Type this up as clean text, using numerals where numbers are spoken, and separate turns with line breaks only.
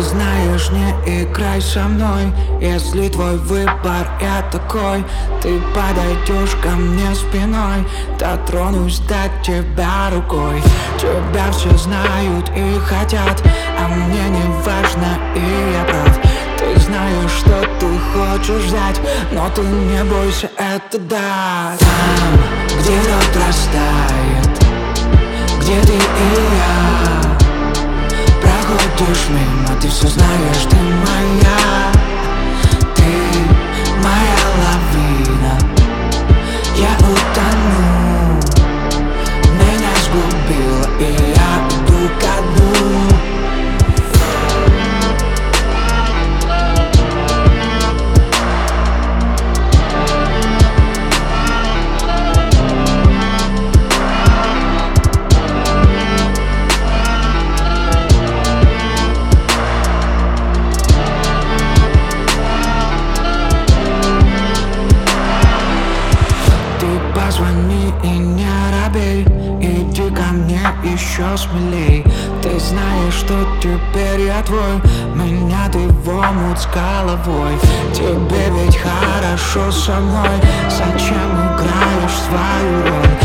знаешь, не играй со мной. Если твой выбор я такой, ты подойдешь ко мне спиной, дотронусь до тебя рукой. Тебя все знают и хотят, а мне не важно, и я прав. Ты знаешь, что ты хочешь взять, но ты не бойся, это да. Там, где лед растает, где ты и я, проходишь мимо, ты все знаешь, ты моя. Ты моя лавина, я утону, меня сгубила, и я иду ко дну. Позвони и не робей, иди ко мне еще смелей. Ты знаешь, что теперь я твой, меня ты в омут с головой. Тебе ведь хорошо со мной, зачем играешь свою роль?